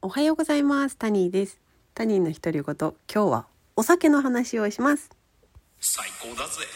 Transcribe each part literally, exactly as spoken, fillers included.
おはようございます。タニーです。タニーの独り言、今日はお酒の話をします。 最高だぜ。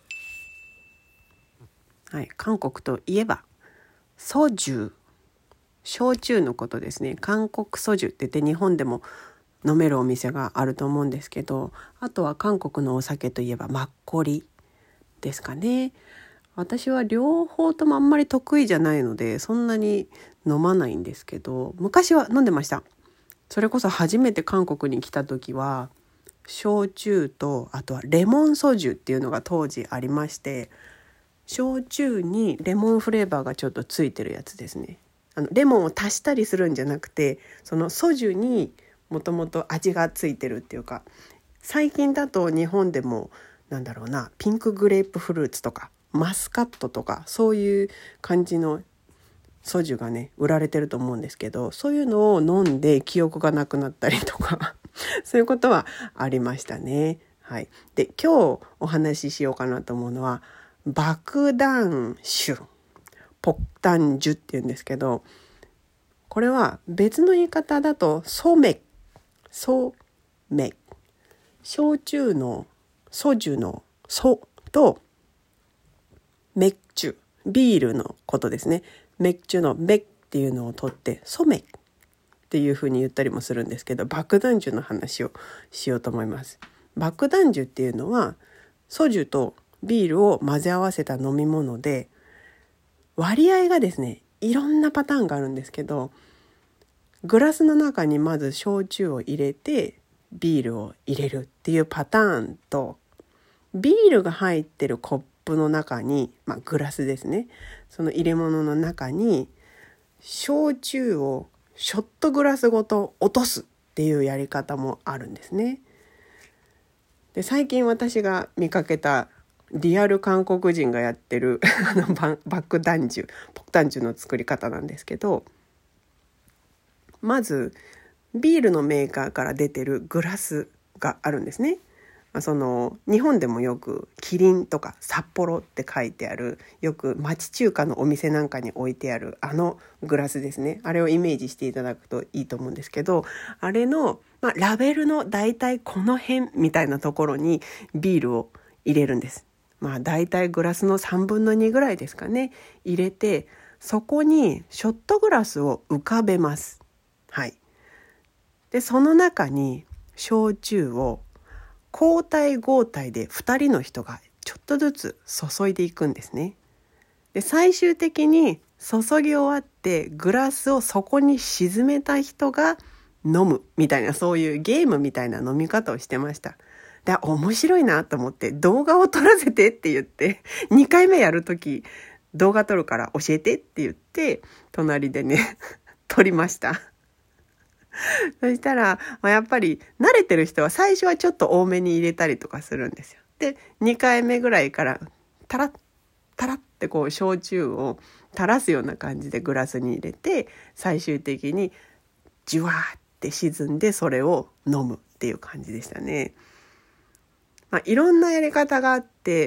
はい、韓国といえばソジュ、焼酎のことですね。韓国ソジュって言って日本でも飲めるお店があると思うんですけど、あとは韓国のお酒といえばマッコリですかね。私は両方ともあんまり得意じゃないのでそんなに飲まないんですけど、昔は飲んでました。それこそ初めて韓国に来た時は焼酎と、あとはレモンソジュっていうのが当時ありまして、焼酎にレモンフレーバーがちょっとついてるやつですね。あのレモンを足したりするんじゃなくて、そのソジュにもともと味がついてるっていうか、最近だと日本でもなんだろうな、ピンクグレープフルーツとかマスカットとかそういう感じのソジュがね売られてると思うんですけど、そういうのを飲んで記憶がなくなったりとかそういうことはありましたね。はい。で、今日お話ししようかなと思うのは爆弾酒、ポクタンジュっていうんですけど、これは別の言い方だとソメ、ソメ、焼酎のソジュのソとメッチュ、ビールのことですね。メッチュのメっていうのを取ってソメっていう風に言ったりもするんですけど、爆弾酒の話をしようと思います。爆弾酒っていうのはソジュとビールを混ぜ合わせた飲み物で、割合がですねいろんなパターンがあるんですけど、グラスの中にまず焼酎を入れてビールを入れるっていうパターンと、ビールが入ってるコップの中に、まあ、グラスですね、その入れ物の中に焼酎をショットグラスごと落とすっていうやり方もあるんですね。で、最近私が見かけたリアル韓国人がやってるあの爆弾酒、ポクタン酒の作り方なんですけど、まずビールのメーカーから出てるグラスがあるんですね。その日本でもよくキリンとか札幌って書いてある、よく町中華のお店なんかに置いてあるあのグラスですね。あれをイメージしていただくといいと思うんですけど、あれの、まあ、ラベルのだいたいこの辺みたいなところにビールを入れるんです。まあだいたいグラスのさんぶんのにぐらいですかね、入れて、そこにショットグラスを浮かべます。はい。で、その中に焼酎を交代交代でふたりの人がちょっとずつ注いでいくんですね。で、最終的に注ぎ終わってグラスを底に沈めた人が飲むみたいな、そういうゲームみたいな飲み方をしてました。で、面白いなと思って動画を撮らせてって言って、にかいめやるとき動画撮るから教えてって言って隣でね撮りました。そしたら、まあ、やっぱり慣れてる人は最初はちょっと多めに入れたりとかするんですよ。で、にかいめぐらいからタラッタラッってこう焼酎を垂らすような感じでグラスに入れて、最終的にジュワーって沈んでそれを飲むっていう感じでしたね。まあ、いろんなやり方があって、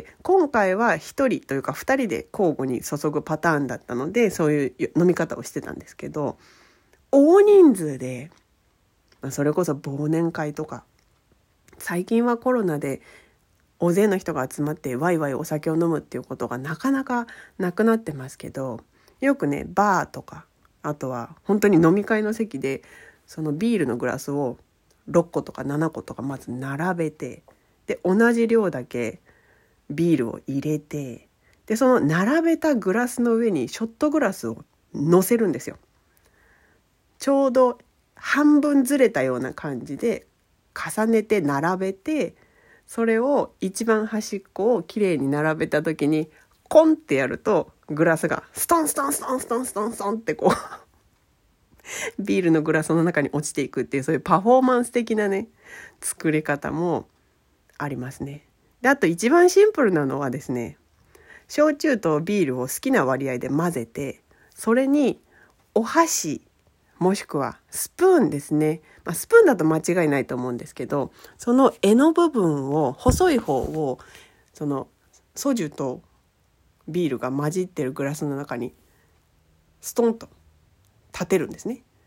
今回はひとりというかふたりで交互に注ぐパターンだったので、そういう飲み方をしてたんですけど、大人数で、それこそ忘年会とか、最近はコロナで大勢の人が集まってワイワイお酒を飲むっていうことがなかなかなくなってますけど、よくねバーとか、あとは本当に飲み会の席でそのビールのグラスをろっことかななことかまず並べて、で同じ量だけビールを入れて、でその並べたグラスの上にショットグラスを乗せるんですよ。ちょうど半分ずれたような感じで重ねて並べて、それを一番端っこをきれいに並べた時にコンってやるとグラスがストンストンストンストンストンストンってこうビールのグラスの中に落ちていくっていう、そういうパフォーマンス的なね作り方もありますね。で、あと一番シンプルなのはですね、焼酎とビールを好きな割合で混ぜて、それにお箸もしくはスプーンですね、まあ、スプーンだと間違いないと思うんですけど、その柄の部分を、細い方をそのソジュとビールが混じってるグラスの中にストンと立てるんですね。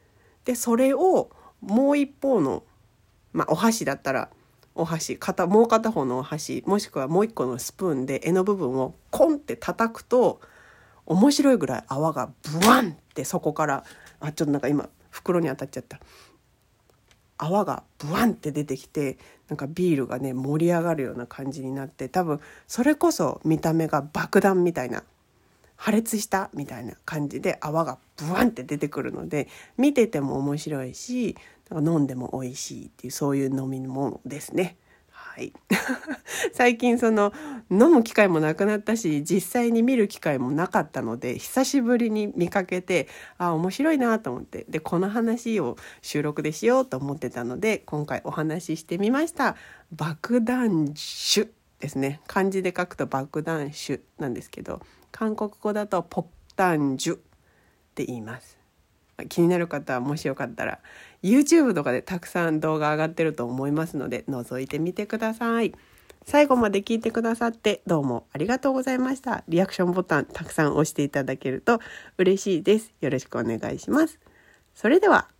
でそれをもう一方の、まあ、お箸だったらお箸片もう片方のお箸もしくはもう一個のスプーンで柄の部分をコンって叩くと面白いぐらい泡がブワンってそこからあちょっとなんか今袋に当たっちゃった泡がブワンって出てきてなんかビールがね盛り上がるような感じになって、多分それこそ見た目が爆弾みたいな破裂したみたいな感じで泡がブワンって出てくるので見てても面白いし飲んでも美味しいっていうそういう飲み物ですね。はい、最近その飲む機会もなくなったし実際に見る機会もなかったので久しぶりに見かけてあ面白いなと思って、でこの話を収録でしようと思ってたので今回お話ししてみました。爆弾酒ですね。漢字で書くと爆弾酒なんですけど韓国語だとポッタンジュって言います。気になる方はもしよかったら YouTube とかでたくさん動画上がってると思いますので覗いてみてください。最後まで聞いてくださってどうもありがとうございました。リアクションボタンたくさん押していただけると嬉しいです。よろしくお願いします。それでは